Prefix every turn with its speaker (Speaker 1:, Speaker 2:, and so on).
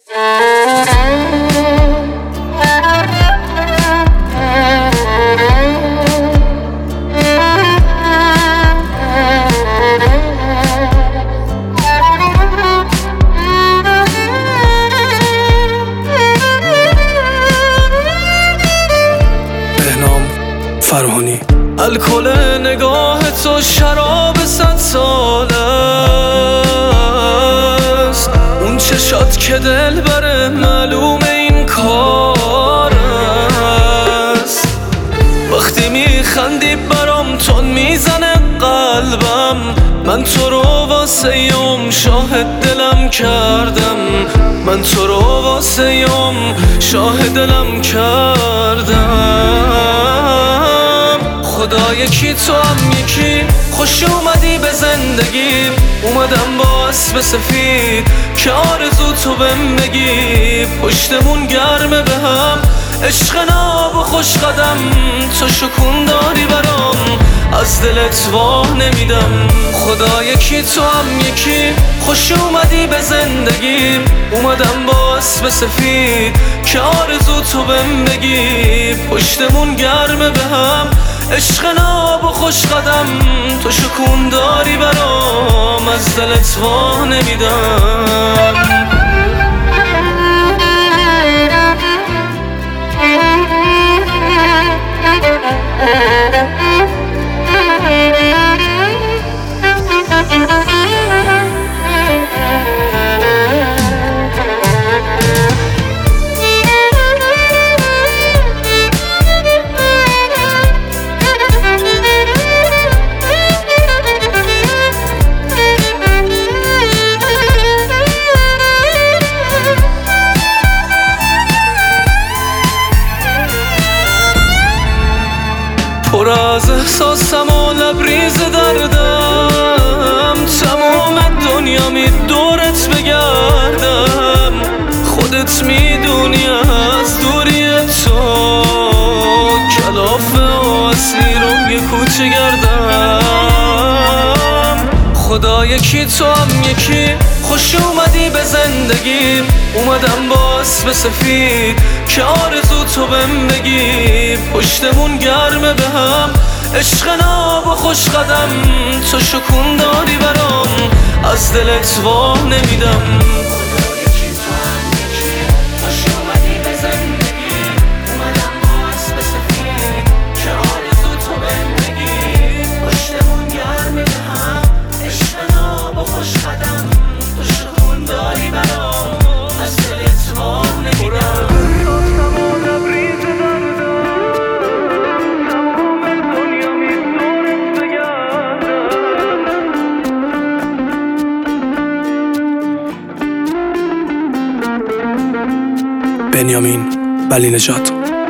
Speaker 1: فرهانی. الکل نگاه تو شراب 100 ساله است، اون چشات که دل بره معلوم این کار است. وقتی میخندی برام تون میزنه قلبم، من تو رو واسه یوم شاهد دلم کردم، من تو رو واسه یوم شاهد دلم کردم. خدا یکی تو هم یکی، خوش اومدی به زندگیم. اومدم با اسب سفید که آرزو تو بهم بگی، پشتمون گرمه به هم عشق ناب و خوش قدم. تو شکون داری برام از دلت واه نمیدم. خدا یکی تو هم یکی، خوش اومدی به زندگیم. اومدم با اسب سفید که آرزو تو بهم بگی، پشتمون گرمه به هم عشق ناب و خوش قدم. تو شکون داری برام از دلت واه نمیدم. پر از احساسم و لبریز دردم، تمام دنیا می دورت بگردم. خودت میدونی از دوری تو کلافه و اسیر و یه کوچه گردم. خدا یکی تو هم یکی، خوش اومدی به زندگیم. اومدم با اسب سفید که آرزو تو بهم بگی، پشتمون گرمه به هم عشق ناب و خوش قدم. تو شکون داری برام از دلت واه نمیدم. بنیامین بلی نژاد.